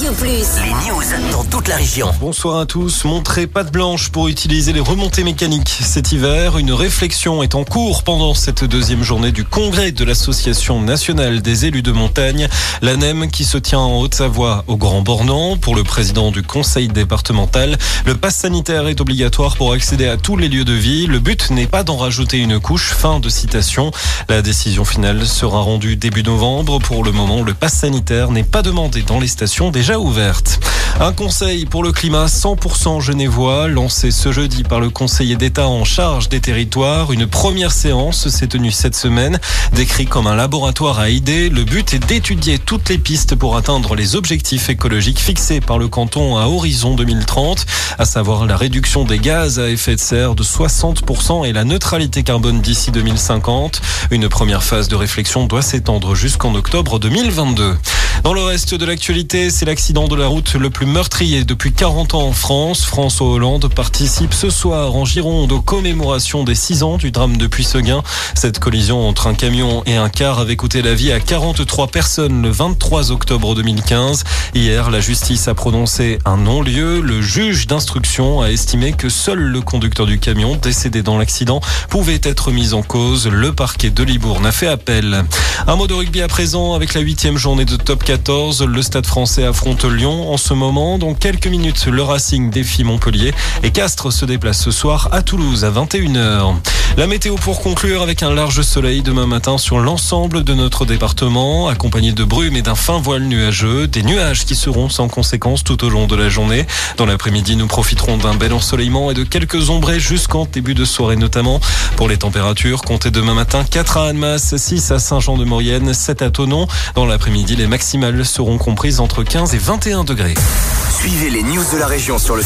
Radio Plus. Les news dans toute la région. Bonsoir à tous. Montrez patte blanche pour utiliser les remontées mécaniques cet hiver. Une réflexion est en cours pendant cette deuxième journée du congrès de l'Association nationale des élus de montagne, l'ANEM, qui se tient en Haute-Savoie au Grand Bornand. Pour le président du conseil départemental, le pass sanitaire est obligatoire pour accéder à tous les lieux de vie. Le but n'est pas d'en rajouter une couche. Fin de citation. La décision finale sera rendue début novembre. Pour le moment, le pass sanitaire n'est pas demandé dans les stations déjà ouvertes. Un conseil pour le climat 100% genevois, lancé ce jeudi par le conseiller d'État en charge des territoires. Une première séance s'est tenue cette semaine. Décrit comme un laboratoire à idées, le but est d'étudier toutes les pistes pour atteindre les objectifs écologiques fixés par le canton à horizon 2030, à savoir la réduction des gaz à effet de serre de 60% et la neutralité carbone d'ici 2050. Une première phase de réflexion doit s'étendre jusqu'en octobre 2022. Dans le reste de l'actualité, c'est l'accident de la route le plus meurtrier depuis 40 ans en France. François Hollande participe ce soir en Gironde aux commémorations des 6 ans du drame de Puisseguin. Cette collision entre un camion et un car avait coûté la vie à 43 personnes le 23 octobre 2015. Hier, la justice a prononcé un non-lieu. Le juge d'instruction a estimé que seul le conducteur du camion décédé dans l'accident pouvait être mis en cause. Le parquet de Libourne a fait appel. Un mot de rugby à présent avec la 8e journée de Top 14. Le Stade Français affronte Lyon en ce moment. Dans quelques minutes, le Racing défie Montpellier et Castres se déplace ce soir à Toulouse à 21h. La météo pour conclure avec un large soleil demain matin sur l'ensemble de notre département, accompagné de brumes et d'un fin voile nuageux. Des nuages qui seront sans conséquence tout au long de la journée. Dans l'après-midi, nous profiterons d'un bel ensoleillement et de quelques ombrées jusqu'en début de soirée notamment. Pour les températures, comptez demain matin 4 à Annemasse, 6 à Saint-Jean-de-Maurienne, 7 à Thonon. Dans l'après-midi, les maximales seront comprises entre 15 et 21 degrés. Suivez les news de la région sur le